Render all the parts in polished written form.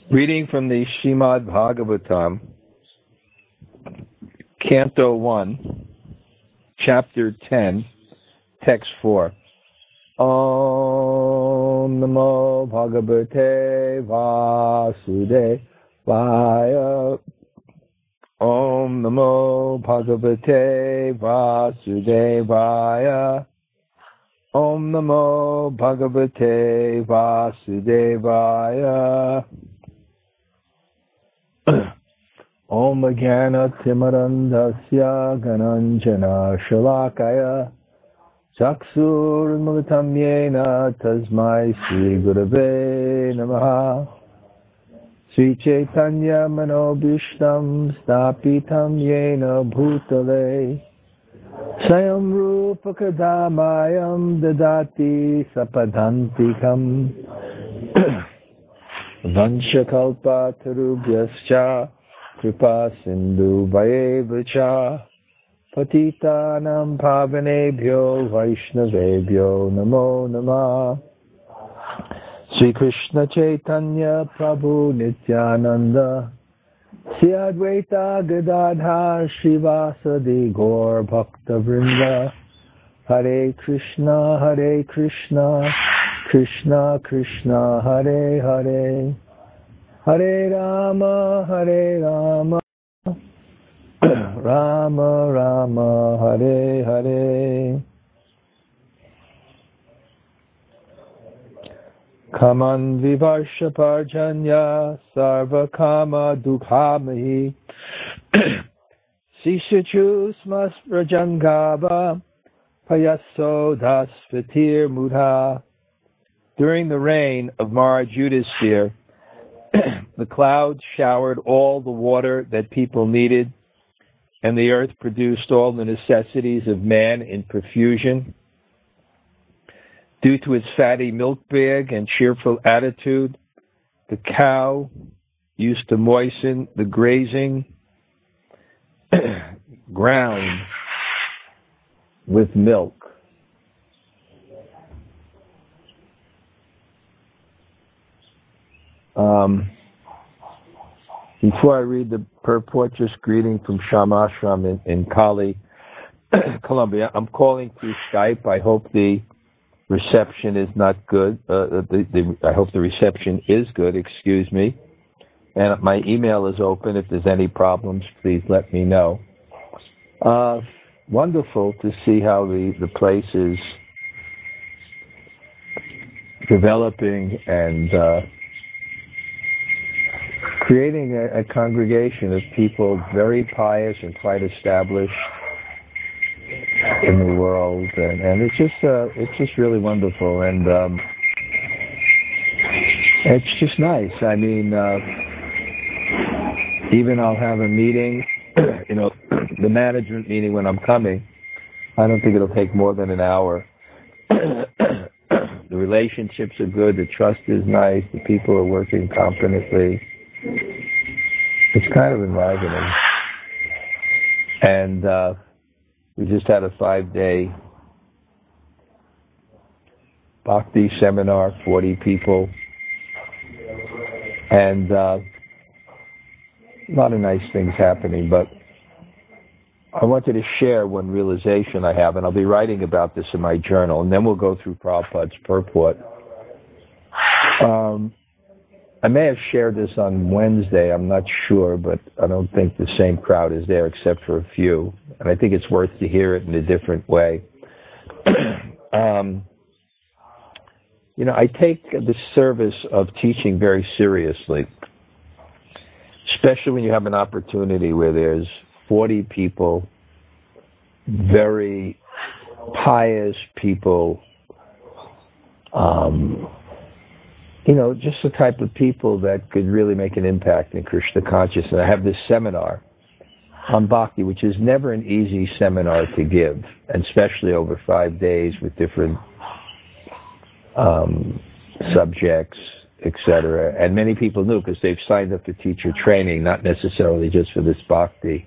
Reading from the Srimad Bhagavatam, Canto 1, Chapter 10, Text 4. Om Namo Bhagavate Vasudevaya. Om Namo Bhagavate Vasudevaya. Om Namo Bhagavate Vasudevaya. Om Jnana Timarandasya Gananjana Shalakaya Chakshur Mugatam Yena Tasmai Sri Gurave Namaha. Sri Chaitanya Manobhishtam Stapitam Yena Bhutale Sayam Rupa Kadamayam Dadati Sapadantikam Vanshakalpa Tarubhyascha Kripa Sindhu Vayevacha Patitanam Pavanebhyo Vaishnavebhyo Namo Namah. Sri Krishna Chaitanya Prabhu Nityananda Sri Advaita Gadadhar Srivasadi Gaur Bhakta Vrinda. Hare Krishna Krishna Krishna Hare Hare Hare Rama Rama Rama Hare Hare. Kaman Vivarsha Parjanya Sarva Kama Dukhamahi Sishachu Smas Rajangava Payaso Das Fatir Mudha. During the reign of Maharaj Yudhisthira, the clouds showered all the water that people needed, and the earth produced all the necessities of man in profusion. Due to its fatty milk bag and cheerful attitude, the cow used to moisten the grazing ground with milk. Before I read the purport, just greeting from Shamashram in Cali, Colombia. I'm calling through Skype. I hope the reception is not good. I hope the reception is good, excuse me. And my email is open. If there's any problems, please let me know. Wonderful to see how the place is developing and creating a congregation of people very pious and quite established in the world, and it's just really wonderful, and it's just nice. I mean, even I'll have a meeting, the management meeting when I'm coming. I don't think it'll take more than an hour. The relationships are good. The trust is nice. The people are working competently. It's kind of enlivening. And we just had a 5-day Bhakti seminar, 40 people. And a lot of nice things happening. But I wanted to share one realization I have, and I'll be writing about this in my journal, and then we'll go through Prabhupada's purport. I may have shared this on Wednesday, I'm not sure, but I don't think the same crowd is there except for a few. And I think it's worth to hear it in a different way. I take the service of teaching very seriously, especially when you have an opportunity where there's 40 people, very pious people, just the type of people that could really make an impact in Krishna consciousness. I have this seminar on Bhakti, which is never an easy seminar to give, and especially over 5 days with different subjects, etc. And many people knew because they've signed up for teacher training, not necessarily just for this Bhakti.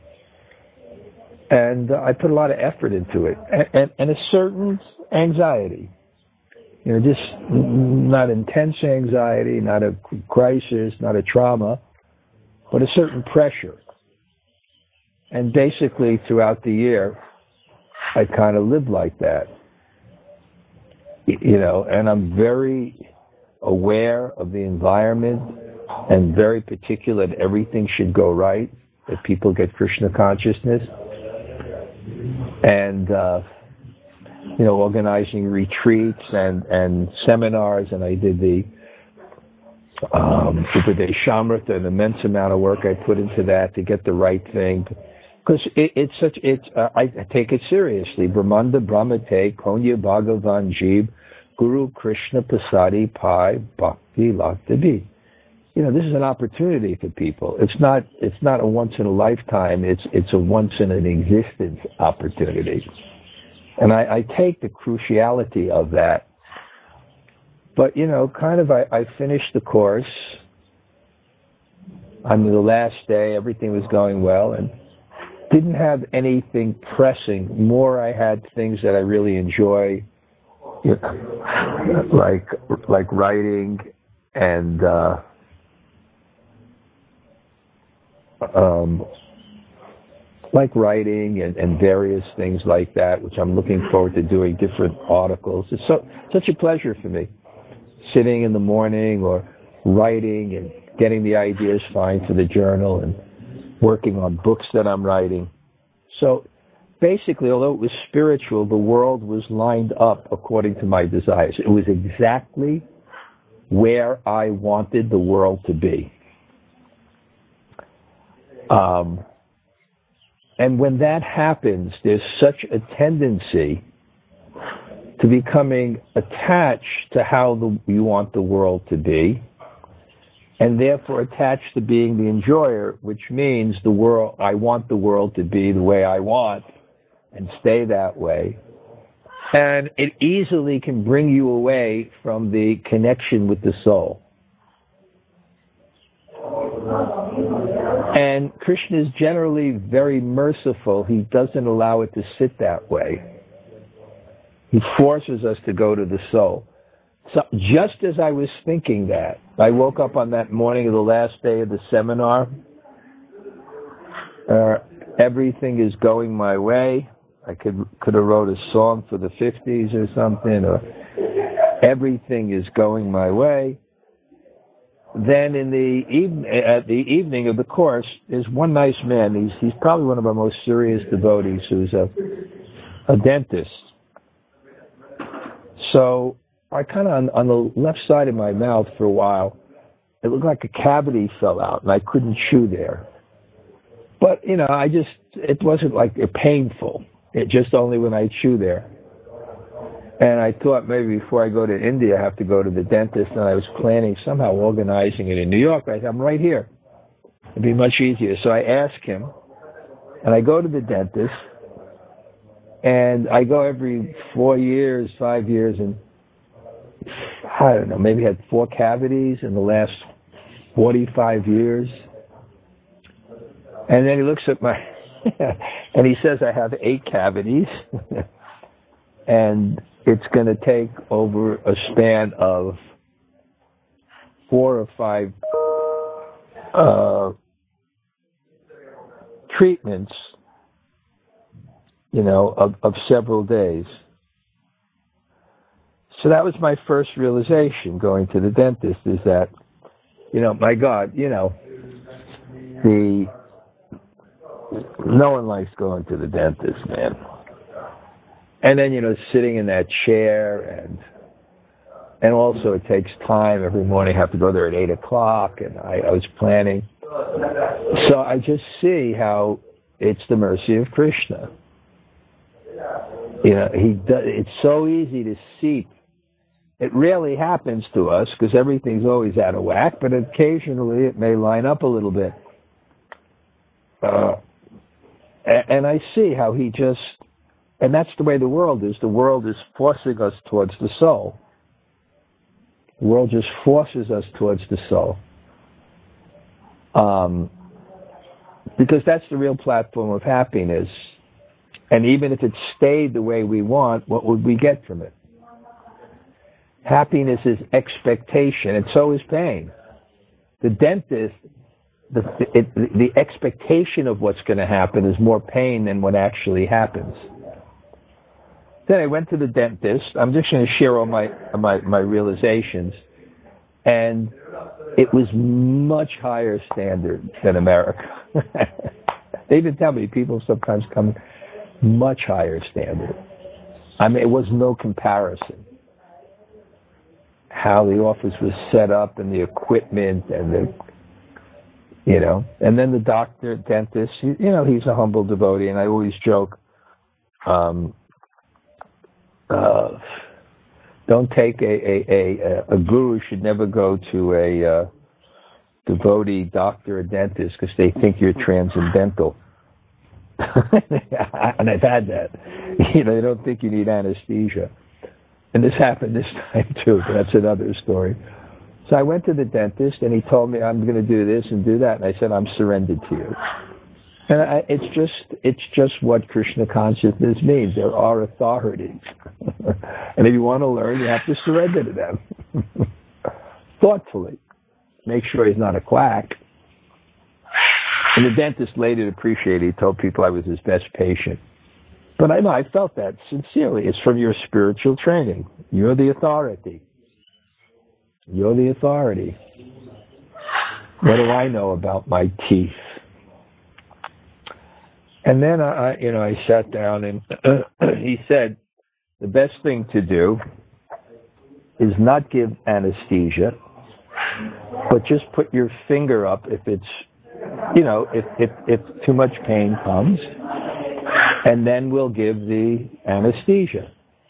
And I put a lot of effort into it, and a certain anxiety. Just not intense anxiety, not a crisis, not a trauma, but a certain pressure. And basically throughout the year, I kind of lived like that. And I'm very aware of the environment and very particular that everything should go right, that people get Krishna consciousness. And, organizing retreats and seminars, and I did the Upadesh Shamrata, an immense amount of work I put into that to get the right thing. Because I take it seriously. Brahmanda Brahmate, Konya Bhagavan Jeev, Guru Krishna Pasadi Pai Bhakti Laktabi. This is an opportunity for people. It's not a once in a lifetime, it's a once in an existence opportunity. And I take the cruciality of that. But, I finished the course. On the last day, everything was going well, and didn't have anything pressing. More, I had things that I really enjoy, like writing and and various things like that, which I'm looking forward to doing, different articles. It's such a pleasure for me, sitting in the morning or writing and getting the ideas fine for the journal and working on books that I'm writing. So basically, although it was spiritual, the world was lined up according to my desires. It was exactly where I wanted the world to be. And when that happens, there's such a tendency to becoming attached to how you want the world to be, and therefore attached to being the enjoyer, which means I want the world to be the way I want and stay that way. And it easily can bring you away from the connection with the soul. And Krishna is generally very merciful. He doesn't allow it to sit that way. He forces us to go to the soul. So just as I was thinking that, I woke up on that morning of the last day of the seminar. Everything is going my way. I could have wrote a song for the 50s or something. Or everything is going my way. Then at the evening of the course, there's one nice man. He's probably one of our most serious devotees, who's a dentist. So I kind of on the left side of my mouth for a while, it looked like a cavity fell out, and I couldn't chew there. But it wasn't like painful. It just only when I chew there. And I thought maybe before I go to India, I have to go to the dentist, and I was planning somehow organizing it in New York. I'm right here. It'd be much easier. So I asked him, and I go to the dentist, and I go every 4 years, 5 years, and I don't know, maybe had 4 cavities in the last 45 years. And then he looks at my, and he says I have 8 cavities. And it's going to take over a span of 4 or 5 treatments, of several days. So that was my first realization going to the dentist, is that, my God, no one likes going to the dentist, man. And then, sitting in that chair, and also it takes time. Every morning I have to go there at 8 o'clock, and I was planning. So I just see how it's the mercy of Krishna. It's so easy to seep. It rarely happens to us because everything's always out of whack, but occasionally it may line up a little bit. And I see how he just, and that's the way the world is. The world is forcing us towards the soul. The world just forces us towards the soul. Because that's the real platform of happiness. And even if it stayed the way we want, what would we get from it? Happiness is expectation, and so is pain. The dentist, the expectation of what's going to happen is more pain than what actually happens. Then I went to the dentist. I'm just going to share all my realizations. And it was much higher standard than America. They even tell me people sometimes come much higher standard. I mean, it was no comparison. How the office was set up and the equipment and and then the doctor, dentist, he's a humble devotee, and I always joke, don't take a guru should never go to a devotee doctor or dentist because they think you're transcendental. And I've had that. They don't think you need anesthesia. And this happened this time too, but that's another story. So I went to the dentist and he told me I'm going to do this and do that, and I said I'm surrendered to you. And it's just what Krishna consciousness means. There are authorities. And if you want to learn, you have to surrender to them. Thoughtfully. Make sure he's not a quack. And the dentist later appreciated it. He told people I was his best patient. But I know, I felt that sincerely. It's from your spiritual training. You're the authority. You're the authority. What do I know about my teeth? And then I sat down and he said, the best thing to do is not give anesthesia, but just put your finger up if it's, if too much pain comes, and then we'll give the anesthesia.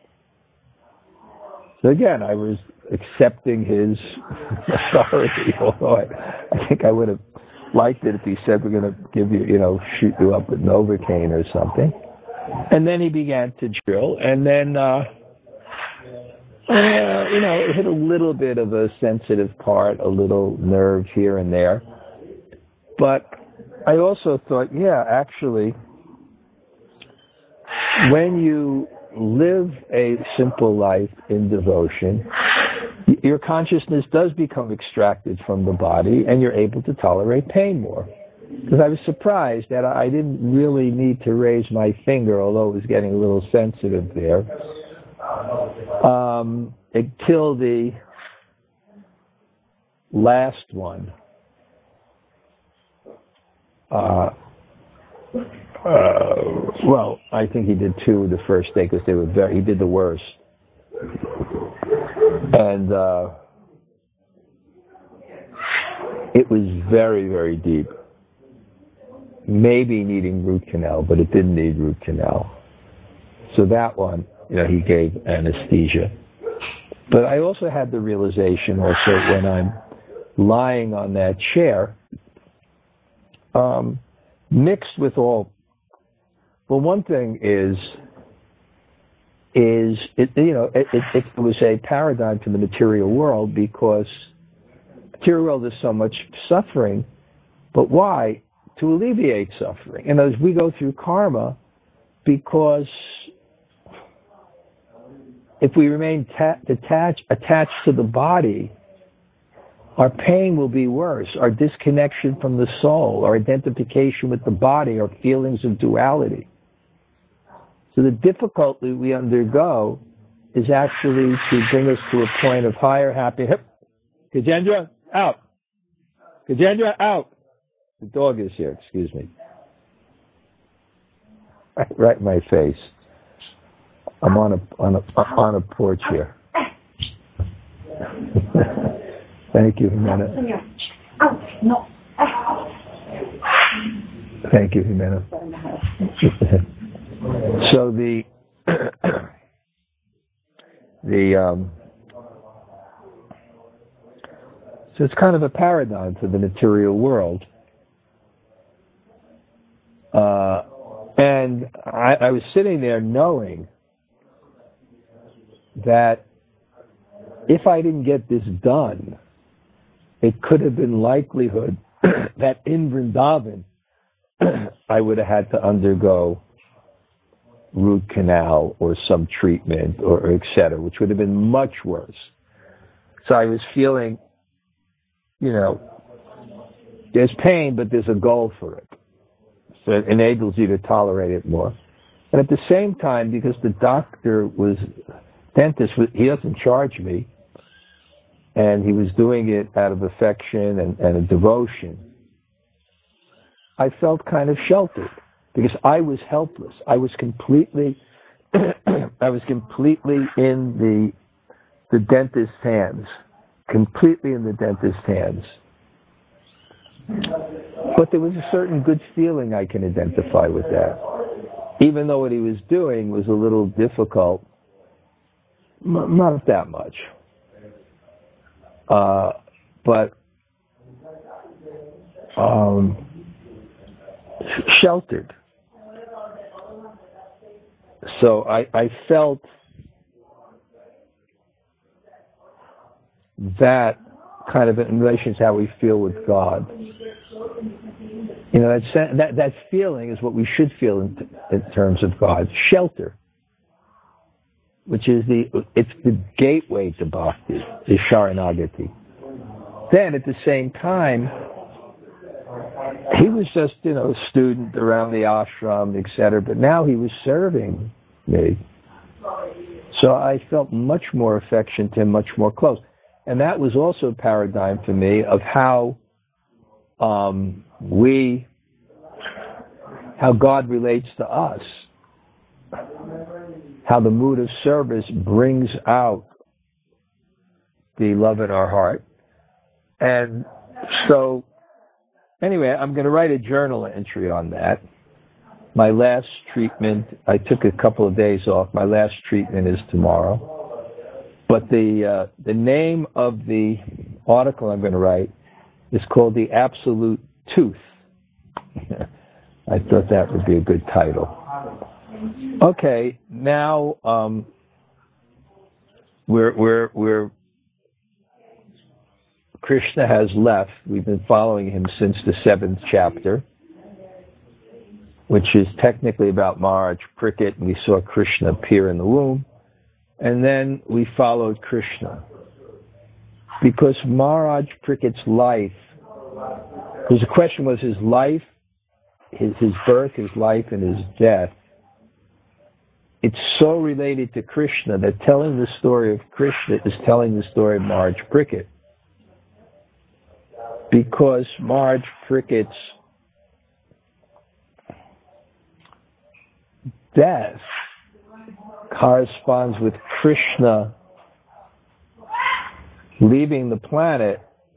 So again, I was accepting his authority, although I think I would have liked it if he said, we're going to give you, shoot you up with Novocaine or something. And then he began to drill, and then, it hit a little bit of a sensitive part, a little nerve here and there. But I also thought, actually, when you live a simple life in devotion, your consciousness does become extracted from the body and you're able to tolerate pain more. Because I was surprised that I didn't really need to raise my finger, although it was getting a little sensitive there, until the last one. Well, I think he did two the first day because he did the worst. And it was very, very deep. Maybe needing root canal, but it didn't need root canal. So that one, he gave anesthesia. But I also had the realization also when I'm lying on that chair, mixed with all. Well, one thing is it was a paradigm for the material world because material world is so much suffering, but why? To alleviate suffering. And as we go through karma, because if we remain attached to the body, our pain will be worse. Our disconnection from the soul, our identification with the body, our feelings of duality. So the difficulty we undergo is actually to bring us to a point of higher happiness. Gajendra, out. Gajendra, out. The dog is here, excuse me. Right in my face. I'm on a porch here. Thank you, Jimena. No. Thank you, Jimena. So so it's kind of a paradigm for the material world. And I was sitting there knowing that if I didn't get this done, it could have been likelihood that in Vrindavan I would have had to undergo root canal or some treatment or et cetera, which would have been much worse. So I was feeling, there's pain, but there's a goal for it. So it enables you to tolerate it more. And at the same time, because the dentist, he doesn't charge me, and he was doing it out of affection and a devotion, I felt kind of sheltered because I was helpless. I was completely in the dentist's hands, completely in the dentist's hands. But there was a certain good feeling I can identify with that. Even though what he was doing was a little difficult, not that much. But sheltered. So I felt that kind of in relation to how we feel with God. That feeling is what we should feel in terms of God. Shelter, which is it's the gateway to bhakti, the Sharanagati. Then at the same time, he was just, a student around the ashram, etc. But now he was serving me. So I felt much more affection to him, much more close. And that was also a paradigm for me of how God relates to us. How the mood of service brings out the love in our heart. And so, anyway, I'm going to write a journal entry on that. My last treatment, I took a couple of days off. My last treatment is tomorrow. But the name of the article I'm going to write is called The Absolute Tooth. I thought that would be a good title. Okay, now we're Krishna has left. We've been following him since the 7th chapter, which is technically about Maharaj Parikshit, and we saw Krishna appear in the womb. And then we followed Krishna. Because Maharaj Parikshit's life, because the question was his life, his birth, his life, and his death, it's so related to Krishna that telling the story of Krishna is telling the story of Maharaj Parikshit. Because Maharaj Parikshit's death corresponds with Krishna leaving the planet,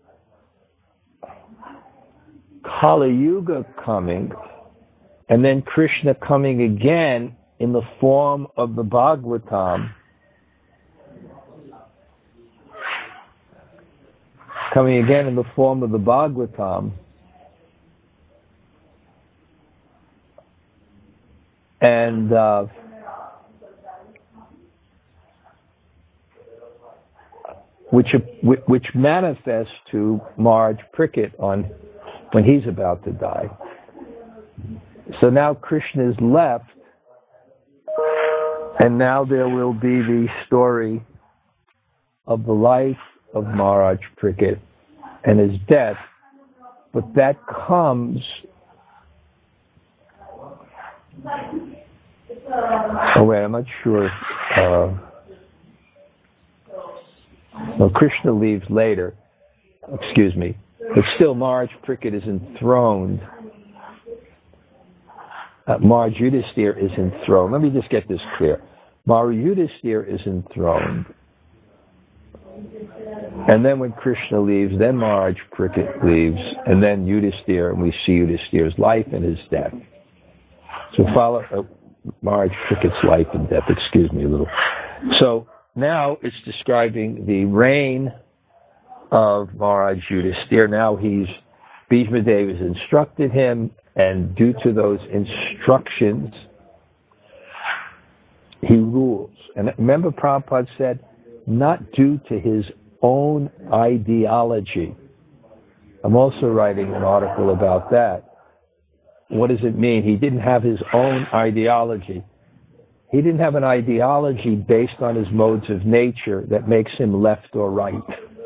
Kali Yuga coming, and then Krishna coming again in the form of the Bhagavatam, coming again in the form of the Bhagavatam, and which manifests to Maharaj Parikshit when he's about to die. So now Krishna is left, and now there will be the story of the life of Maharaj Parikshit and his death, but that comes. Oh wait, I'm not sure. Well, Krishna leaves later. Excuse me. But still, Maharaj Parikshit is enthroned. Maharaj Yudhisthira is enthroned. Let me just get this clear. Maharaj Yudhisthira is enthroned. And then when Krishna leaves, then Maharaj Parikshit leaves, and then Yudhisthira, and we see Yudhisthira's life and his death. So follow Maharaj Parikshit's life and death. Excuse me a little. So now it's describing the reign of Maharaj Yudhisthira. Now Bhishma Dev has instructed him, and due to those instructions, he rules. And remember Prabhupada said, not due to his own ideology. I'm also writing an article about that. What does it mean? He didn't have his own ideology. He didn't have an ideology based on his modes of nature that makes him left or right.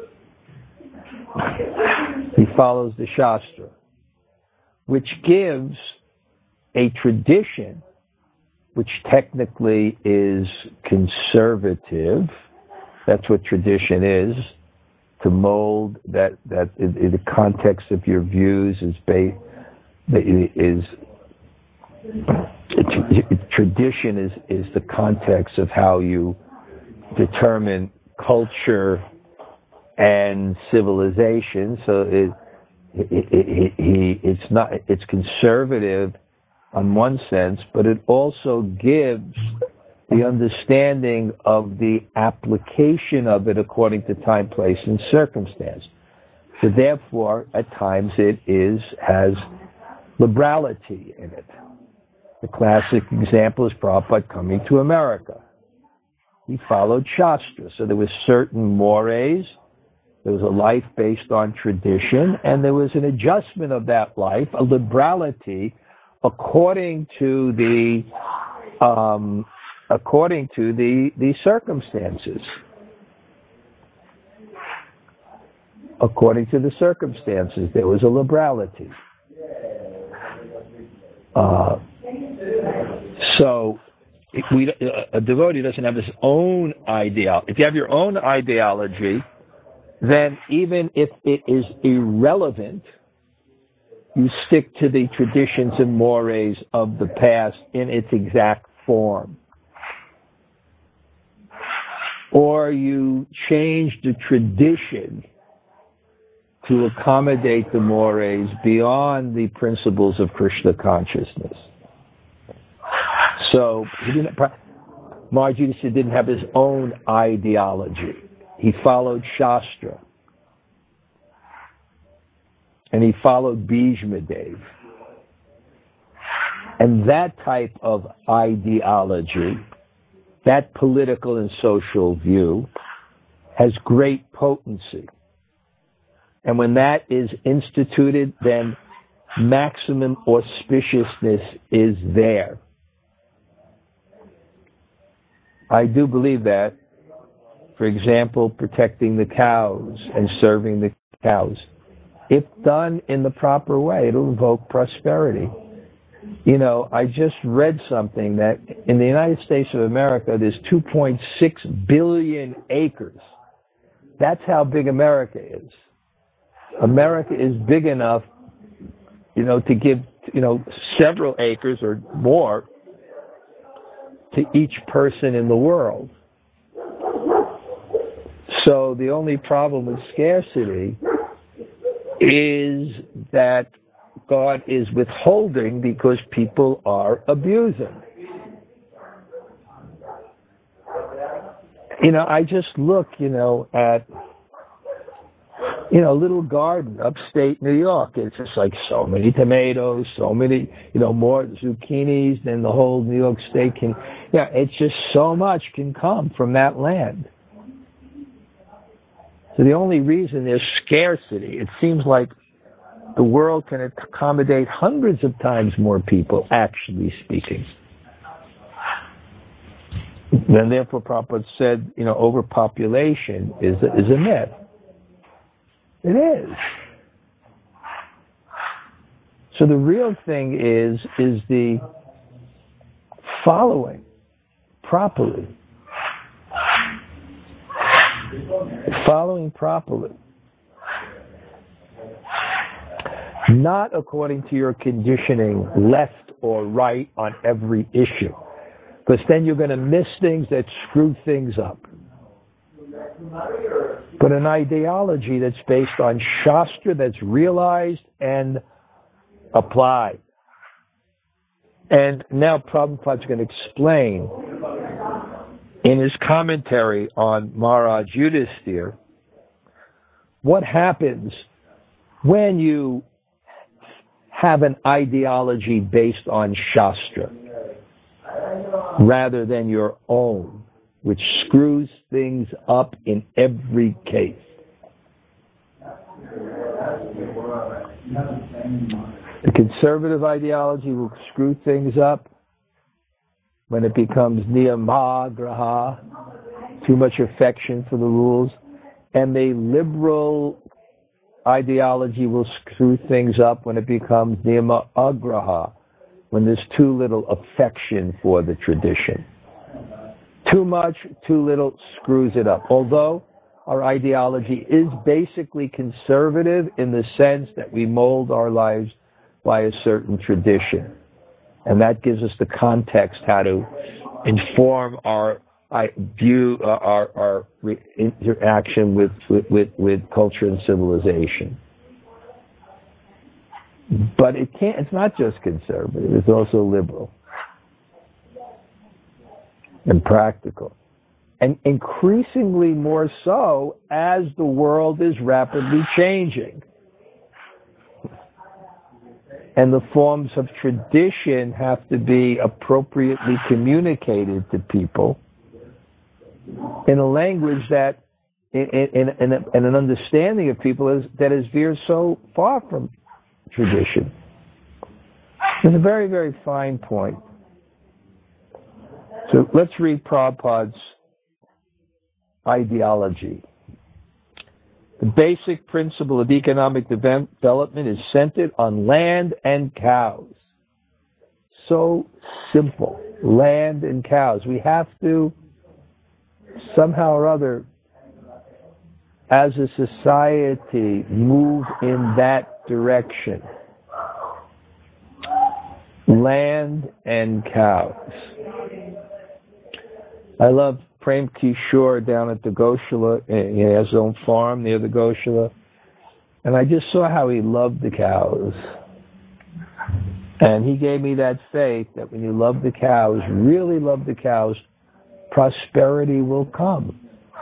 He follows the Shastra, which gives a tradition which technically is conservative. That's what tradition is, to mold that in the context of your views tradition is the context of how you determine culture and civilization. So it's conservative on one sense, but it also gives the understanding of the application of it according to time, place, and circumstance. So therefore, at times it has liberality in it. The classic example is Prabhupada coming to America. He followed Shastra. So there were certain mores, there was a life based on tradition, and there was an adjustment of that life, a liberality according to the circumstances. According to the circumstances, there was a liberality. So a devotee doesn't have his own ideology. If you have your own ideology, then even if it is irrelevant, you stick to the traditions and mores of the past in its exact form. Or you change the tradition to accommodate the mores beyond the principles of Krishna consciousness. So Maharaj Yudhisthira didn't have his own ideology. He followed Shastra. And he followed Bhishma Dev. And that type of ideology, that political and social view, has great potency. And when that is instituted, then maximum auspiciousness is there. I do believe that. For example, protecting the cows and serving the cows. If done in the proper way, it'll invoke prosperity. You know, I just read something that in the United States of America, there's 2.6 billion acres. That's how big America is. America is big enough, to give, several acres or more to each person in the world. So the only problem with scarcity is that God is withholding because people are abusing. I just look, at, a little garden upstate New York. It's just like so many tomatoes, so many, more zucchinis than the whole New York State can. Yeah, it's just so much can come from that land. So the only reason there's scarcity, it seems like the world can accommodate hundreds of times more people, actually speaking. And therefore, Prabhupada said, overpopulation is a myth. It is. So the real thing is the following properly. Following properly. Not according to your conditioning, left or right on every issue. Because then you're going to miss things that screw things up. But an ideology that's based on Shastra, that's realized and applied. And now Prabhupada's going to explain in his commentary on Maharaj Yudhisthira what happens when you have an ideology based on Shastra rather than your own, which screws things up in every case. The conservative ideology will screw things up when it becomes niyamagraha, too much affection for the rules, and the liberal ideology will screw things up when it becomes niyama agraha, when there's too little affection for the tradition. Too much, too little screws it up. Although our ideology is basically conservative in the sense that we mold our lives by a certain tradition. And that gives us the context how to inform our interaction with culture and civilization. But it's not just conservative, it's also liberal and practical. And increasingly more so as the world is rapidly changing. And the forms of tradition have to be appropriately communicated to people in a language that, in an understanding of people that is veered so far from tradition. It's a very, very fine point. So let's read Prabhupada's ideology. The basic principle of economic development is centered on land and cows. So simple. Land and cows. We have to somehow or other, as a society, move in that direction. Land and cows. I love Prem Kishore down at the Goshala. He has his own farm near the Goshala. And I just saw how he loved the cows. And he gave me that faith that when you love the cows, really love the cows, prosperity will come.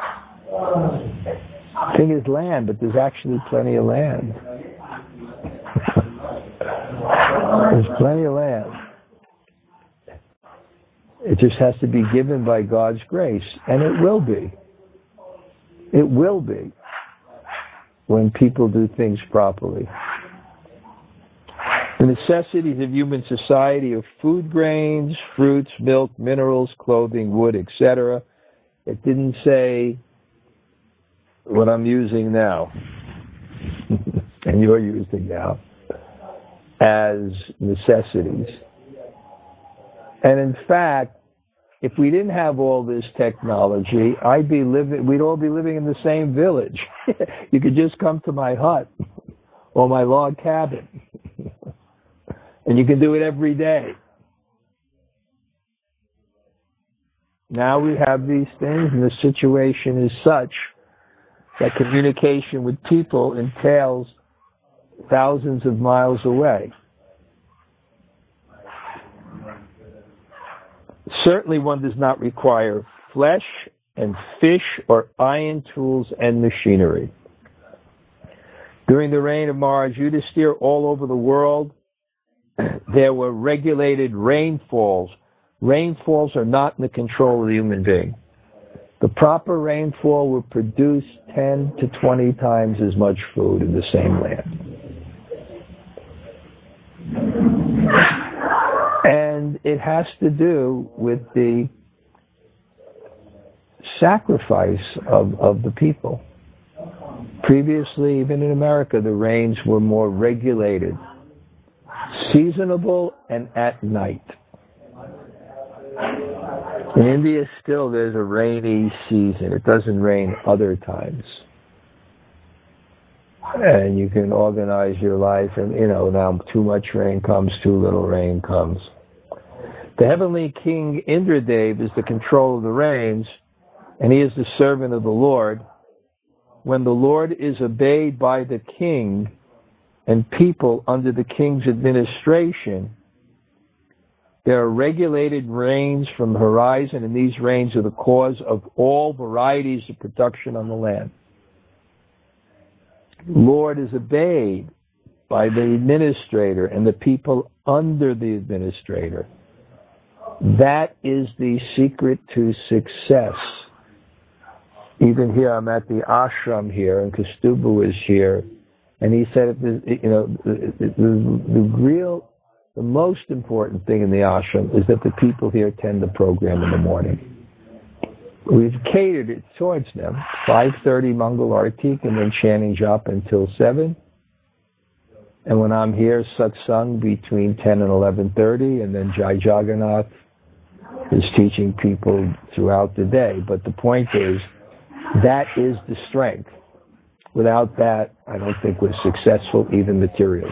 The thing is land, but there's actually plenty of land. There's plenty of land. It just has to be given by God's grace, and it will be. It will be when people do things properly. The necessities of human society are food grains, fruits, milk, minerals, clothing, wood, etc. It didn't say what I'm using now, and you're using now, as necessities. And in fact, if we didn't have all this technology, we'd all be living in the same village. You could just come to my hut or my log cabin. And you can do it every day. Now we have these things, and the situation is such that communication with people entails thousands of miles away. Certainly one does not require flesh and fish or iron tools and machinery. During the reign of Maharaj Yudhisthira all over the world, there were regulated rainfalls. Rainfalls are not in the control of the human being. The proper rainfall will produce 10 to 20 times as much food in the same land. And it has to do with the sacrifice of the people. Previously, even in America, the rains were more regulated, seasonable, and at night. In India, still there's a rainy season. It doesn't rain other times. And you can organize your life, and now too much rain comes, too little rain comes. The heavenly king Indradev is the control of the rains, and he is the servant of the Lord. When the Lord is obeyed by the king and people under the king's administration, there are regulated rains from the horizon, and these rains are the cause of all varieties of production on the land. The Lord is obeyed by the administrator and the people under the administrator. That is the secret to success. Even here, I'm at the ashram here, and Kaustubha is here, and he said, the most important thing in the ashram is that the people here attend the program in the morning. we've catered it towards them. 5:30 Mangal Artik and then chanting japa until 7. And when I'm here, satsang between 10 and 11:30, and then Jai Jagannath is teaching people throughout the day. But the point is, that is the strength. Without that, I don't think we're successful even materially.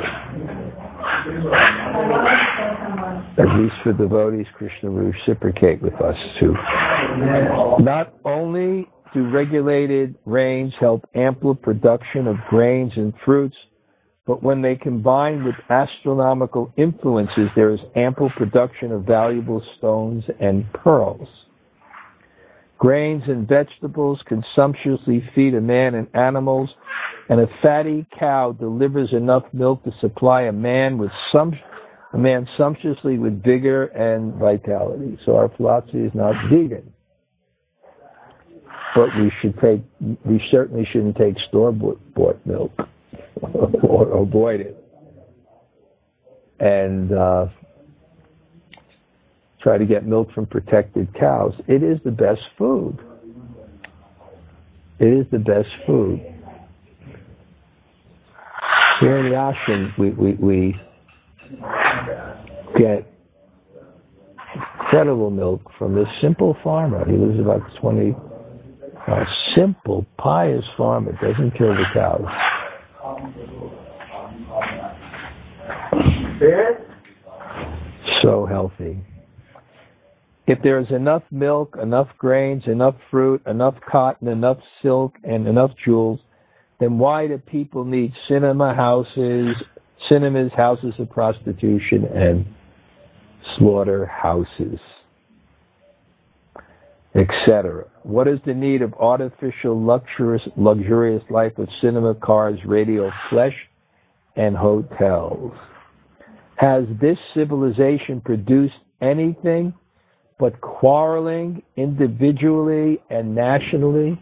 At least for devotees, Krishna will reciprocate with us too. Not only do regulated rains help ample production of grains and fruits, but when they combine with astronomical influences, there is ample production of valuable stones and pearls. Grains and vegetables can sumptuously feed a man and animals, and a fatty cow delivers enough milk to supply a man sumptuously with vigor and vitality. So our philosophy is not vegan, but we certainly shouldn't take store-bought milk or avoid it, and try to get milk from protected cows. It is the best food. It is the best food. Here in the ashram, we get incredible milk from this simple farmer. He lives about 20. A simple, pious farmer, doesn't kill the cows. So healthy. If there is enough milk, enough grains, enough fruit, enough cotton, enough silk, and enough jewels, then why do people need cinemas, houses of prostitution, and slaughterhouses, etc.? What is the need of artificial, luxurious life of cinema, cars, radio, flesh, and hotels? Has this civilization produced anything but quarreling individually and nationally?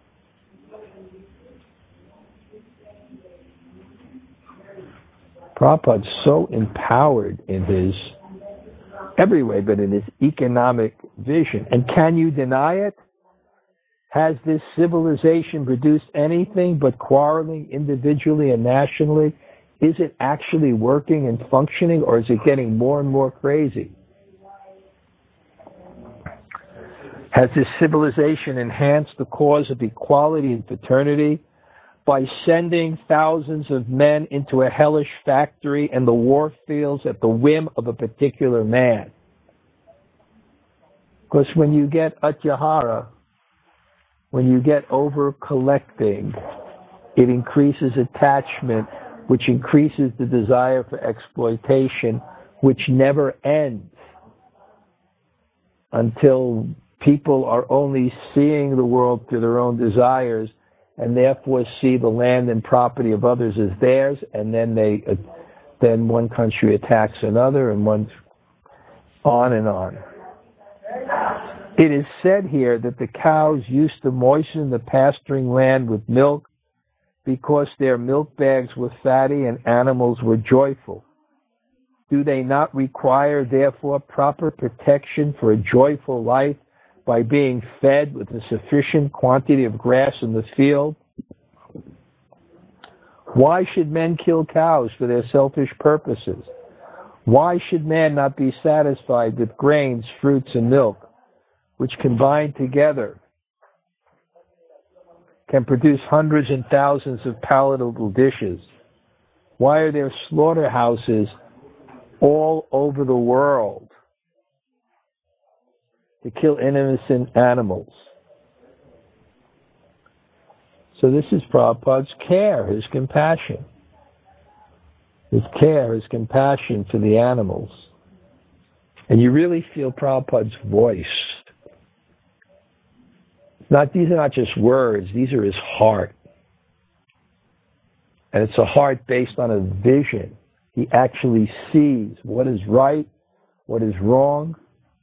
Prabhupada's so empowered in his, every way, but in his economic vision. And can you deny it? Has this civilization produced anything but quarreling individually and nationally? Is it actually working and functioning, or is it getting more and more crazy? Has this civilization enhanced the cause of equality and fraternity by sending thousands of men into a hellish factory and the war fields at the whim of a particular man? Because when you get atyahara, when you get over collecting, it increases attachment, which increases the desire for exploitation, which never ends until people are only seeing the world through their own desires, and therefore see the land and property of others as theirs, and then one country attacks another, and one on and on. It is said here that the cows used to moisten the pasturing land with milk because their milk bags were fatty and animals were joyful. Do they not require, therefore, proper protection for a joyful life by being fed with a sufficient quantity of grass in the field? Why should men kill cows for their selfish purposes? Why should man not be satisfied with grains, fruits, and milk, which combined together can produce hundreds and thousands of palatable dishes? Why are there slaughterhouses all over the world to kill innocent animals? So this is Prabhupada's care, his compassion. His care, his compassion for the animals. And you really feel Prabhupada's voice. These are not just words, these are his heart. And it's a heart based on a vision. He actually sees what is right, what is wrong.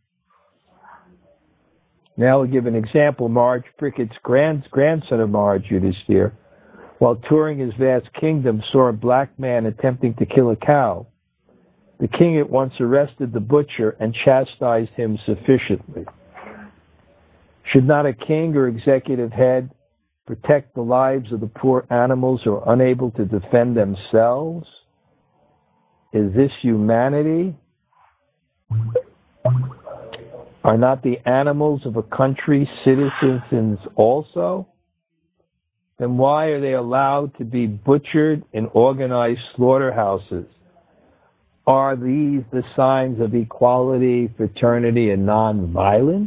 Now we'll give an example. Maharaj Parikshit's grandson of Maharaj Yudhisthira, while touring his vast kingdom, saw a black man attempting to kill a cow. The king at once arrested the butcher and chastised him sufficiently. Should not a king or executive head protect the lives of the poor animals who are unable to defend themselves? Is this humanity? Are not the animals of a country citizens also? Then why are they allowed to be butchered in organized slaughterhouses? Are these the signs of equality, fraternity, and nonviolence?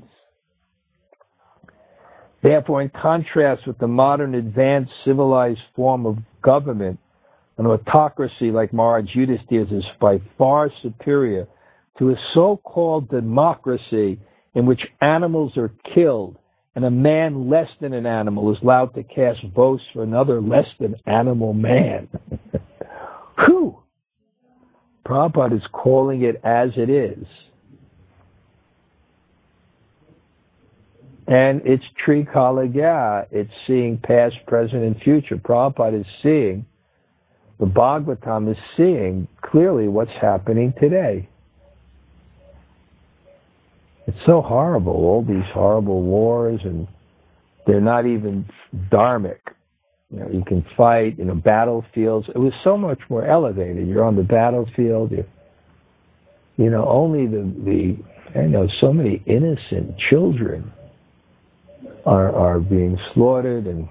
Therefore, in contrast with the modern advanced civilized form of government, an autocracy like Maharaj Yudhisthira's is by far superior to a so-called democracy in which animals are killed and a man less than an animal is allowed to cast votes for another less than animal man. Whew! Prabhupada is calling it as it is. And it's Trikalagya. It's seeing past, present, and future. Prabhupada is seeing, the Bhagavatam is seeing clearly what's happening today. It's so horrible, all these horrible wars, and they're not even dharmic. You know, you can fight, battlefields. It was so much more elevated. You're on the battlefield. Only so many innocent children are being slaughtered, and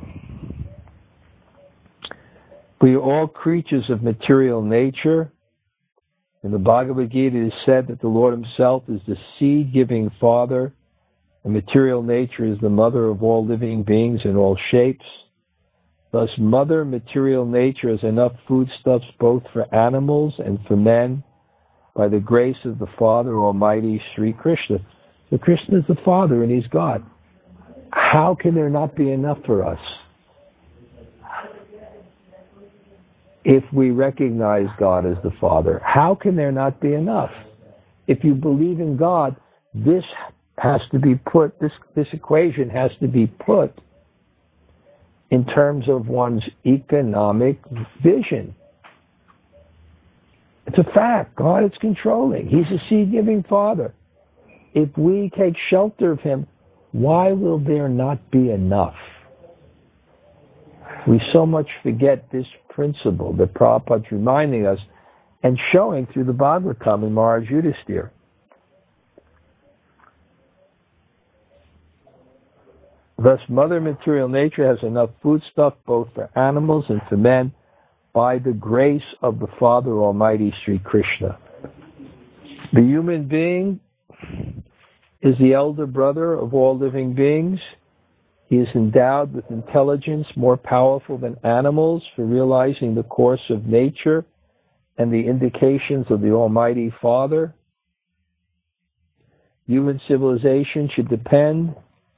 we are all creatures of material nature. In the Bhagavad Gita it is said that the Lord himself is the seed-giving Father, and material nature is the mother of all living beings in all shapes. Thus, Mother Material Nature has enough foodstuffs both for animals and for men by the grace of the Father Almighty, Sri Krishna. So Krishna is the Father and he's God. How can there not be enough for us? If we recognize God as the Father, how can there not be enough? If you believe in God, this has to be put, this equation has to be put in terms of one's economic vision. It's a fact. God is controlling. He's a seed-giving Father. If we take shelter of him, why will there not be enough? We so much forget this principle that Prabhupada's reminding us and showing through the Bhagavatam in Maharaj Yudhisthira. Thus, Mother Material Nature has enough foodstuff both for animals and for men by the grace of the Father Almighty, Sri Krishna. The human being is the elder brother of all living beings. He is endowed with intelligence more powerful than animals for realizing the course of nature and the indications of the Almighty Father. Human civilization should depend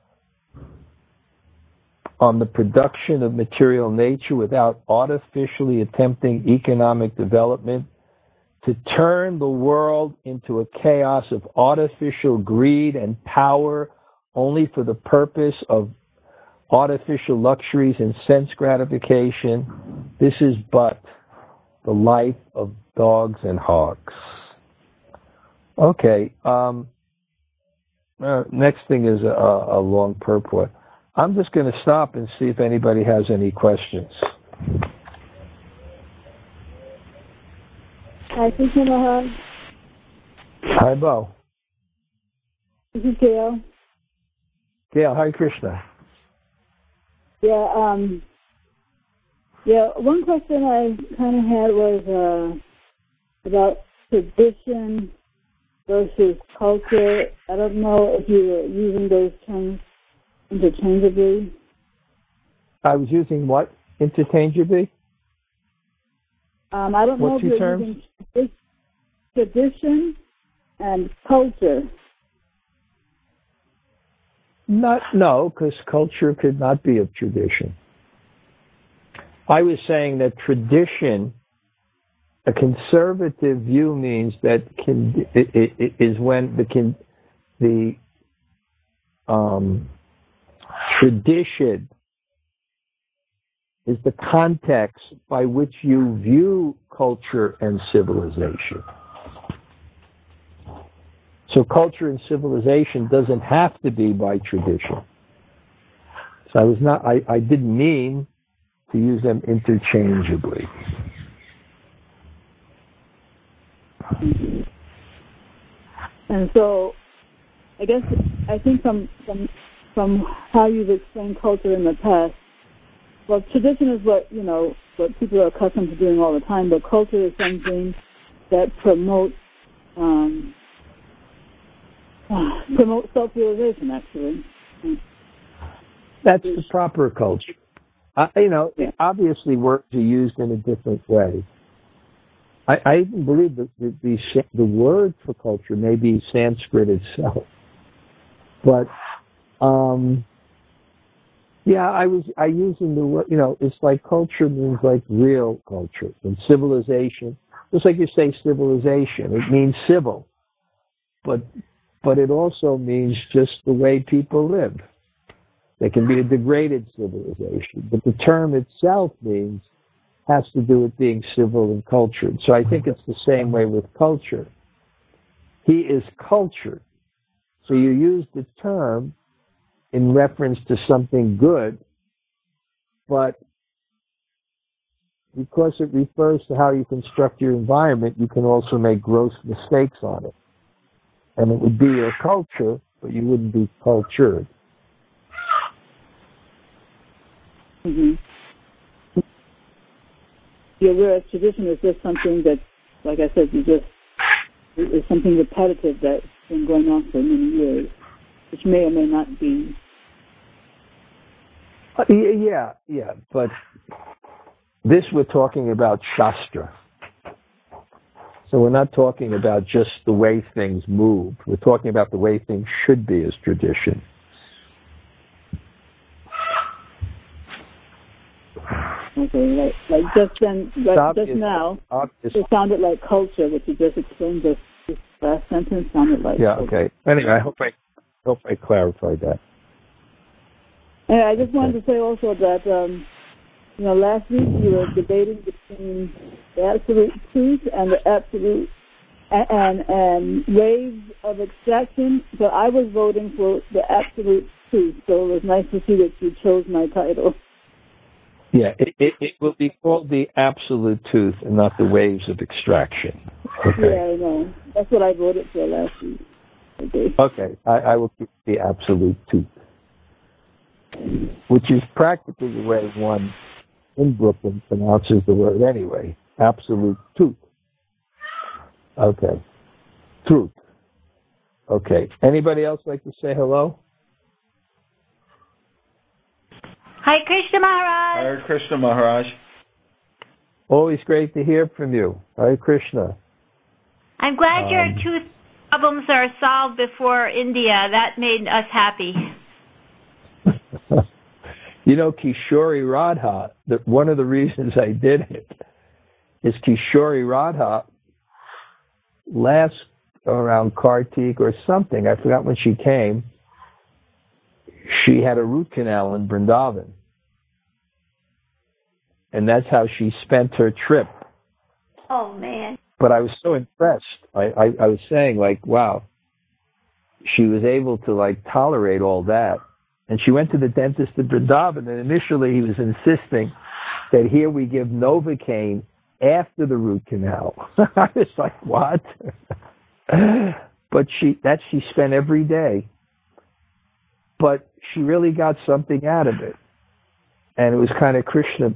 on the production of material nature without artificially attempting economic development to turn the world into a chaos of artificial greed and power only for the purpose of artificial luxuries and sense gratification. This is but the life of dogs and hogs. Okay, next thing is a long purport. I'm just going to stop and see if anybody has any questions. Hi, Krishna Maharaj. Hi, Bo. This is Gail. Gail, hi, Krishna. One question I kind of had was about tradition versus culture. I don't know if you were using those terms interchangeably. I was using what interchangeably? I don't know if you're using tradition and culture. No, because culture could not be of tradition. I was saying that tradition, a conservative view means that is when the tradition is the context by which you view culture and civilization. So culture and civilization doesn't have to be by tradition. So I didn't mean to use them interchangeably. And so, I think from how you've explained culture in the past, well, tradition is what people are accustomed to doing all the time, but culture is something that promotes self-realization, actually. That's the proper culture. Obviously words are used in a different way. I even believe that the word for culture may be Sanskrit itself. But, I using the word, it's like culture means like real culture. And civilization, just like you say civilization, it means civil. But it also means just the way people live. There can be a degraded civilization, but the term itself has to do with being civil and cultured. So I think it's the same way with culture. He is cultured. So you use the term in reference to something good, but because it refers to how you construct your environment, you can also make gross mistakes on it. And it would be your culture, but you wouldn't be cultured. Mm-hmm. Yeah, whereas tradition is just something that, like I said, it's something repetitive that's been going on for many years, which may or may not be. Yeah, but this we're talking about Shastra. So we're not talking about just the way things move. We're talking about the way things should be as tradition. Okay, like just now, it sounded like culture, which you just explained. This last sentence sounded like. Yeah. Culture. Okay. Anyway, I hope I clarified that. And I just wanted to say also that last week you were debating between the absolute truth and the absolute and waves of extraction. So I was voting for the absolute truth. So it was nice to see that you chose my title. Yeah, it will be called the absolute truth and not the waves of extraction. Okay. Yeah, I know. That's what I voted for last week. Okay, I will keep the absolute truth, which is practically the way one in Brooklyn pronounces the word anyway. Absolute truth. Okay. Truth. Okay. Anybody else like to say hello? Hi, Krishna Maharaj. Hare Krishna Maharaj. Always great to hear from you. Hare Krishna. I'm glad your tooth problems are solved before India. That made us happy. Kishori Radha, one of the reasons I did it is Kishori Radha, around Kartik or something, I forgot when she came, she had a root canal in Vrindavan. And that's how she spent her trip. Oh, man. But I was so impressed. I was saying, wow, she was able to, tolerate all that. And she went to the dentist in Vrindavan, and initially he was insisting that here we give Novocaine after the root canal. I was like, what? But she spent every day. But she really got something out of it. And it was kind of Krishna,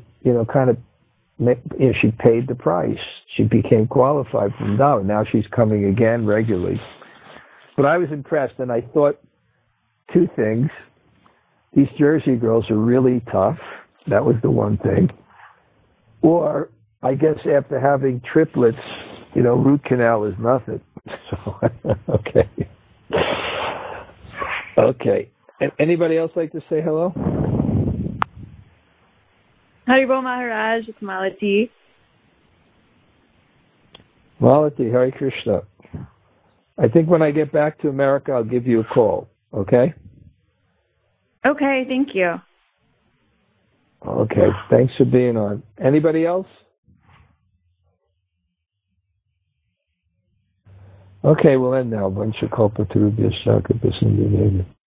she paid the price. She became qualified from Vrindavan. Now she's coming again regularly. But I was impressed, and I thought two things. These Jersey girls are really tough. That was the one thing. Or, I guess after having triplets, root canal is nothing. So, okay. Okay. Anybody else like to say hello? Haribol Maharaj, it's Malati. Malati, Hare Krishna. I think when I get back to America, I'll give you a call. Okay? Okay, thank you. Okay, thanks for being on. Anybody else? Okay, we'll end now. Vancha Kalpa Tarubhya Shaka Bisandhu